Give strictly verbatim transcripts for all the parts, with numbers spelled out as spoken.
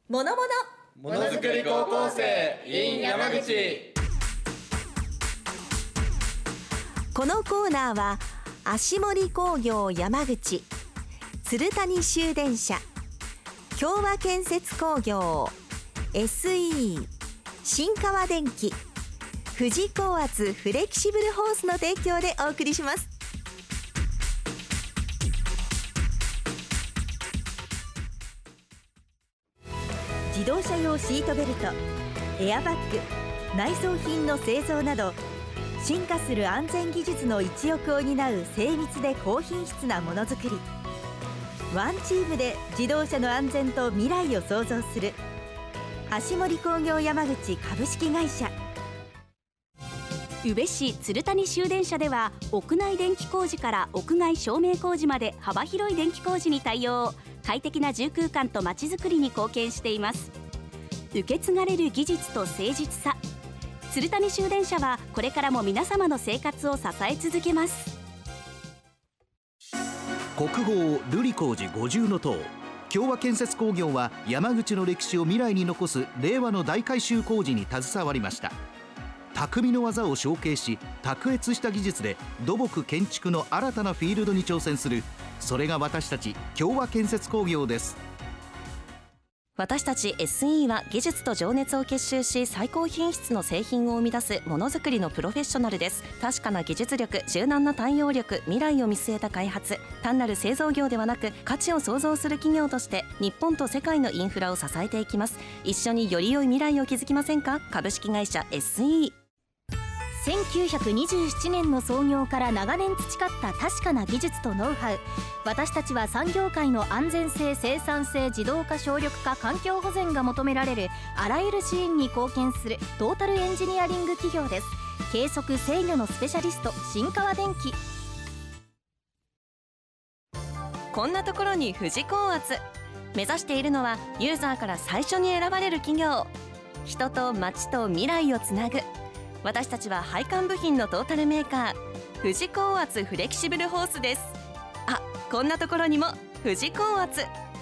ものものものづくり高校生 in 山口。 このコーナーは足森工業山口、鶴谷修電車、共和建設工業、 エスイー、 新川電機、富士高圧フレキシブルホースの提供でお送りします。自動車用シートベルト、エアバッグ、内装品の製造など進化する安全技術の一翼を担う精密で高品質なものづくり。ワンチームで自動車の安全と未来を創造する足森工業山口株式会社。 宇部市鶴谷修電車では、屋内電気工事から屋外照明工事まで幅広い電気工事に対応。快適な住空間とまちづくりに貢献しています。受け継がれる技術と誠実さ、鶴谷修電車はこれからも皆様の生活を支え続けます。 国号瑠璃光寺五重塔。共和建設工業は山口の歴史を未来に残す令和の大改修工事に携わりました。匠の技を承継し、卓越した技術で土木建築の新たなフィールドに挑戦する、それが私たち共和建設工業です。 私たち エスイー は技術と情熱を結集し、最高品質の製品を生み出すものづくりのプロフェッショナルです。確かな技術力、柔軟な対応力、未来を見据えた開発。単なる製造業ではなく、価値を創造する企業として日本と世界のインフラを支えていきます。一緒により良い未来を築きませんか。株式会社 エスイー。 せんきゅうひゃくにじゅうななねんの創業から長年培った確かな技術とノウハウ。私たちは産業界の安全性、生産性、自動化、省力化、環境保全が求められるあらゆる支援に貢献するトータルエンジニアリング企業です。計測制御のスペシャリスト、新川電機。 こんなところに富士高圧。目指しているのはユーザーから最初に選ばれる企業。人と街と未来をつなぐ。私たちは配管部品のトータルメーカー、富士高圧フレキシブルホースです。あ、こんなところにも富士高圧。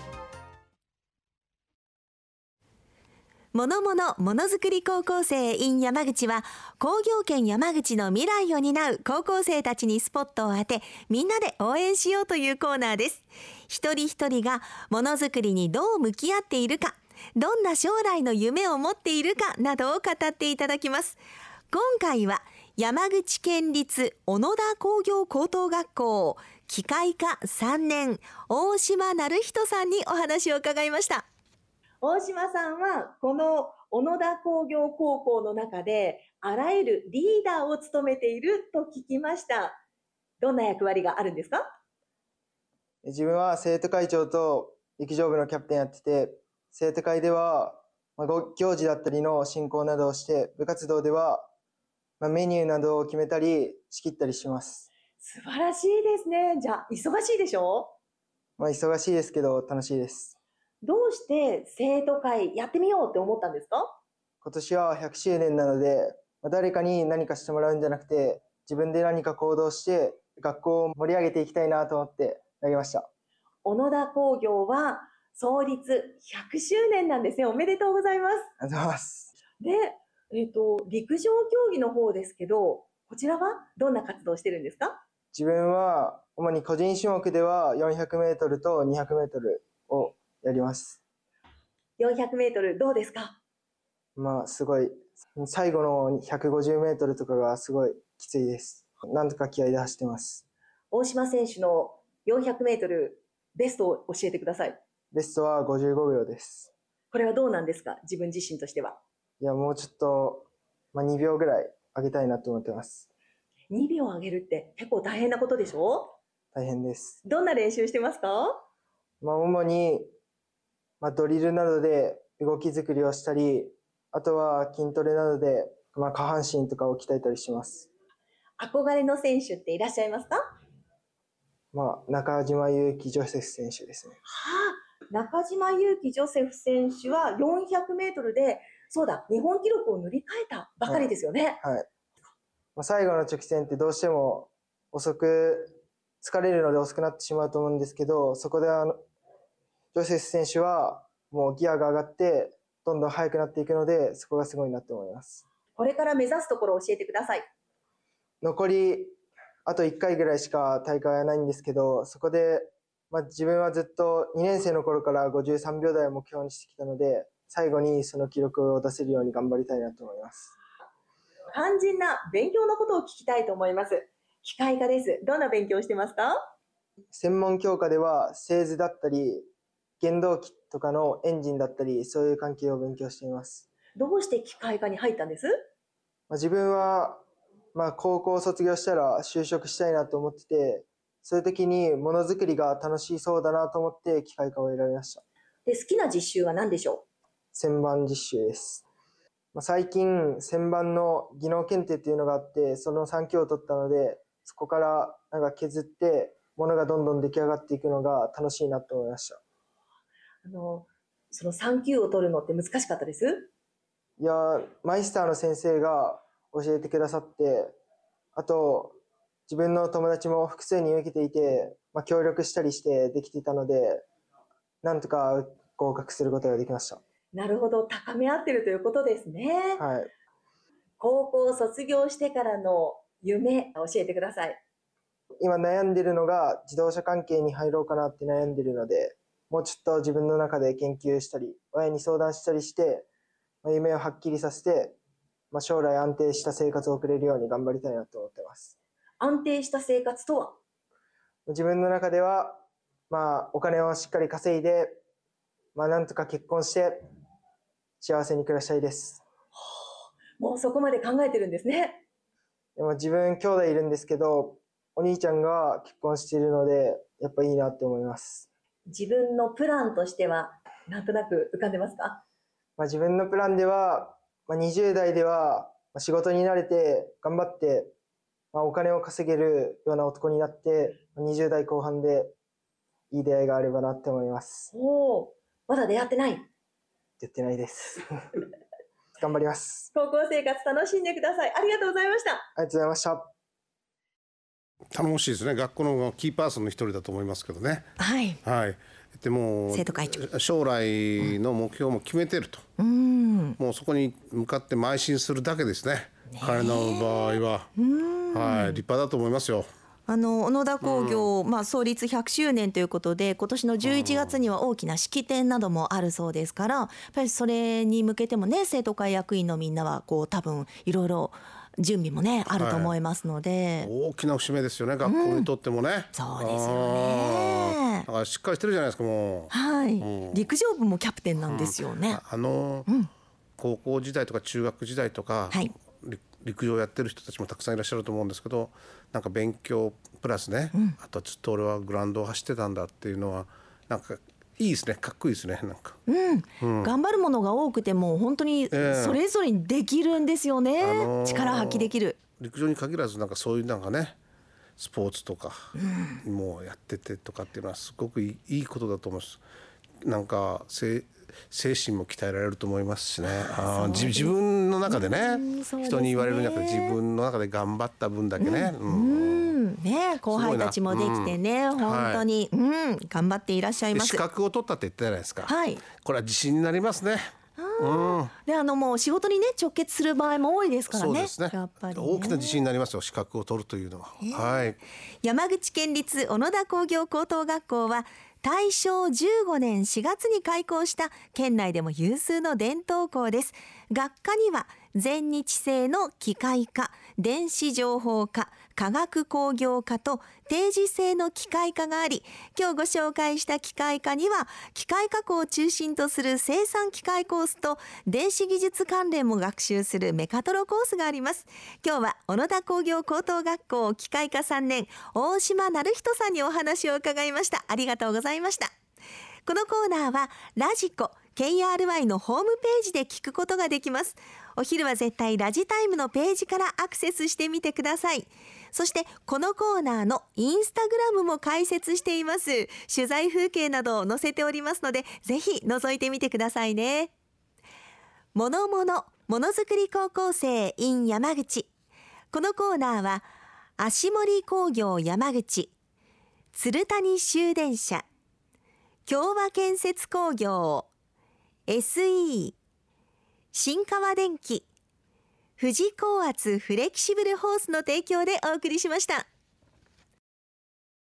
ものものものづくり高校生 in 山口は、工業圏山口の未来を担う高校生たちにスポットを当て、みんなで応援しようというコーナーです。一人一人がものづくりにどう向き合っているか、どんな将来の夢を持っているかなどを語っていただきます。今回は山口県立小野田工業高等学校機械科さんねん、大島成人さんにお話を伺いました。大島さんはこの小野田工業高校の中であらゆるリーダーを務めていると聞きました。どんな役割があるんですか？ 自分は生徒会長と陸上部のキャプテンやってて、生徒会では行事だったりの進行などをして、部活動ではメニューなどを決めたり仕切ったりします。 素晴らしいですね。じゃあ忙しいでしょ？ まあ忙しいですけど楽しいです。 どうして生徒会やってみようって思ったんですか？ 今年はひゃくしゅうねんなので、誰かに何かしてもらうんじゃなくて、自分で何か行動して学校を盛り上げていきたいなと思って投げました。 小野田工業は創立ひゃくしゅうねんなんですね。おめでとうございます。 ありがとうございます。 で、えっと、陸上競技の方ですけど、こちらはどんな活動をしてるんですか？ 自分は主に個人種目ではよんひゃくメートルとにひゃくメートルをやります。 よんひゃくメートルどうですか？ まあすごい、最後のひゃくごじゅうメートルとかがすごいきついです。なんとか気合で走ってます。 大島選手のよんひゃくメートルベストを教えてください。 ベストはごじゅうごびょうです。 これはどうなんですか？自分自身としては。 いや、もうちょっと、まあ、にびょうぐらい上げたいなと思ってます。 にびょう上げるって結構大変なことでしょ？ 大変です。 どんな練習してますか？ まあ、主に、まあ、ドリルなどで動き作りをしたり、あとは筋トレなどで、まあ、下半身とかを鍛えたりします。 憧れの選手っていらっしゃいますか？ まあ、中島佑気ジョセフ選手ですね。 はあ、中島佑気ジョセフ選手はよんひゃくメートルで、そうだ、日本記録を塗り替えたばかりですよね。 はい。はい、まあ、最後の直線ってどうしても遅く、疲れるので遅くなってしまうと思うんですけど、そこであのジョセフ選手はもうギアが上がってどんどん速くなっていくので、そこがすごいなと思います。 これから目指すところを教えてください。 残りあといっかいぐらいしか大会はないんですけど、そこで、まあ、自分はずっとにねん生の頃からごじゅうさんびょう台を目標にしてきたので、最後にその記録を出せるように頑張りたいなと思います。 肝心な勉強のことを聞きたいと思います。機械科です。どんな勉強をしてますか？ 専門教科では製図だったり原動機とかのエンジンだったり、そういう関係を勉強しています。 どうして機械科に入ったんです？ まあ、自分は、まあ、高校を卒業したら就職したいなと思ってて、そういう時にものづくりが楽しそうだなと思って機械科を選びました。 で、好きな実習は何でしょう？ 旋盤実習です。まあ、最近旋盤の技能検定っていうのがあって、そのさん級を取ったので、そこからなんか削ってものがどんどん出来上がっていくのが楽しいなと思いました。 あのそのさん級を取るのって難しかったです？ いや、マイスターの先生が教えてくださって、あと自分の友達も複数人受けていて、まあ、協力したりしてできていたので、なんとか合格することができました。 なるほど、高め合ってるということですね。 はい。 高校を卒業してからの夢、教えてください。 今悩んでるのが自動車関係に入ろうかなって悩んでるので、もうちょっと自分の中で研究したり、親に相談したりして、まあ、夢をはっきりさせて、まあ、将来安定した生活を送れるように頑張りたいなと思ってます。 安定した生活とは？ 自分の中では、まあ、お金をしっかり稼いで、まあ、なんとか結婚して幸せに暮らしたいです。 もうそこまで考えてるんですね。 でも自分兄弟いるんですけど、お兄ちゃんが結婚しているので、やっぱいいなって思います。 自分のプランとしてはなんとなく浮かんでますか？ まあ、自分のプランでは、まあ、にじゅう代では仕事に慣れて頑張って、まあ、お金を稼げるような男になって、にじゅう代後半でいい出会いがあればなって思います。 おお、まだ出会ってない？ 出てないです。頑張ります。 高校生活楽しんでください。ありがとうございました。ありがとうございました。 頼もしいですね。学校のキーパーソンの一人だと思いますけどね。 はい。 はい。でも生徒会長、 将来の目標も決めてると。 うん、 もうそこに向かって邁進するだけですね。ね、彼の場合は、はい、立派だと思いますよ。 あの小野田工業、うん、まあ、創立ひゃくしゅうねんということで、今年のじゅういちがつには大きな式典などもあるそうですから、やっぱりそれに向けてもね、生徒会役員のみんなはこう多分いろいろ準備もねあると思いますので、 はい、大きな節目ですよね、学校にとってもね、うん、 そうですよね。 だからしっかりしてるじゃないですか、もう、 はい、 うん、 陸上部もキャプテンなんですよね、うん、 あの、うん、高校時代とか中学時代とか、はい、陸上やってる人たちもたくさんいらっしゃると思うんですけど、なんか勉強プラスね、うん、あとずっと俺はグラウンドを走ってたんだっていうのはなんかいいですね、かっこいいですね、なんか、 うんうん、頑張るものが多くても本当にそれぞれにできるんですよね、えーあのー、力発揮できる。陸上に限らずなんかそういうなんかね、スポーツとかもうやっててとかっていうのはすごくい い, いいことだと思います。なんか精神も鍛えられると思いますしね、あ自, 自分の中で ね,、うん、でね人に言われるんじゃなくて自分の中で頑張った分だけね、うんうんね、後輩たちもできてね、うん、本当に、はい、うん、頑張っていらっしゃいます。 資格を取ったって言ったじゃないですか、 はい、 これは自信になりますね。うん、 であのもう仕事にね直結する場合も多いですからね。 そうですね、やっぱりね、大きな自信になりますよ、資格を取るというのは、えーはい、 山口県立小野田工業高等学校は大正じゅうごねんしがつに開校した県内でも有数の伝統校です。学科には全日制の機械科、電子情報科、化学工業科と定時制の機械科があり、今日ご紹介した機械科には機械加工を中心とする生産機械コースと電子技術関連も学習するメカトロコースがあります。今日は小野田工業高等学校機械科さんねん大島成人さんにお話を伺いました。ありがとうございました。このコーナーはラジコ ケーアールワイ のホームページで聞くことができます。お昼は絶対ラジタイムのページからアクセスしてみてください。そしてこのコーナーのインスタグラムも開設しています。取材風景などを載せておりますので、ぜひ覗いてみてくださいね。ものものものづくり高校生 in 山口。このコーナーは足森工業山口、鶴谷修電車、共和建設工業、 エスイー、新川電機、富士高圧フレキシブルホースの提供でお送りしました。